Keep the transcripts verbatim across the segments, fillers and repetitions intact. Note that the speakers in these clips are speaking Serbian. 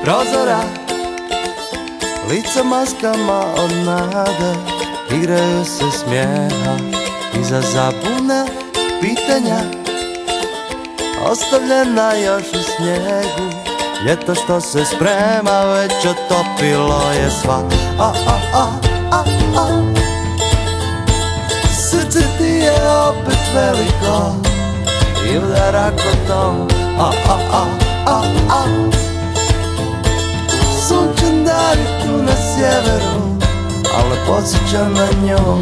prozora, lica maskama od nade, igraju se smijeha iza zabune pitanja, ostavljena još u snijegu. Ljeto što se sprema već otopilo je sva. A, a, a, a, a. Srce ti je opet veliko i udara kotom. A, a, a, a, a. Sunčan dan je tu na sjeveru, ali ne podsjeća na nju.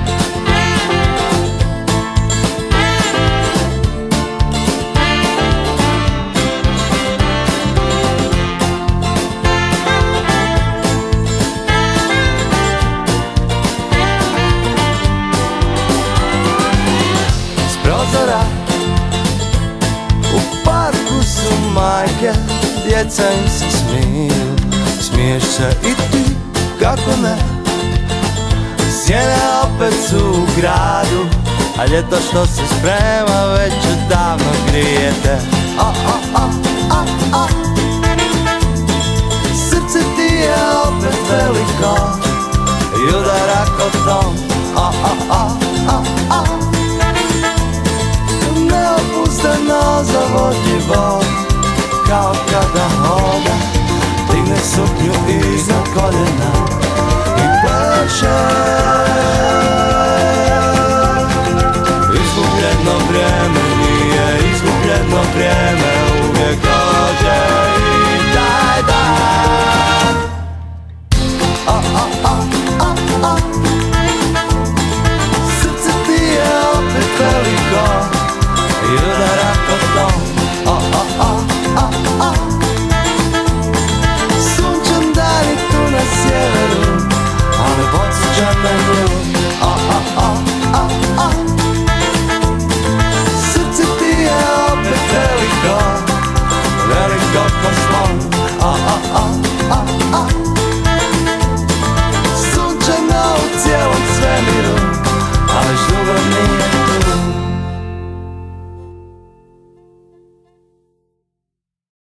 U parku su majke, djeca im se smiju, smiješ se i ti, kako ne. Sjene opet su u gradu, a ljeto što se sprema već odavno grijete. A, a, a, a, a. Srce ti je opet veliko i udara kotom. A, a, a, a, a. Neopušteno zavodljivo, kao kada hoda, digne suknju iznad koljena i pleše.